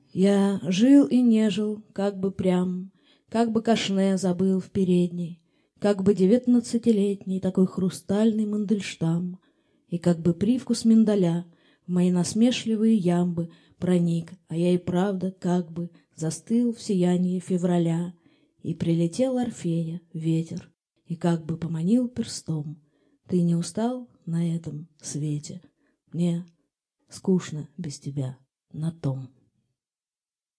Я жил и не жил, как бы прям, как бы кашне забыл в передней, как бы 19-летний такой хрустальный Мандельштам, и как бы привкус миндаля в мои насмешливые ямбы проник, а я и правда как бы застыл в сиянии февраля, и прилетел Орфея ветер, и как бы поманил перстом. Ты не устал на этом свете? Мне скучно без тебя на том.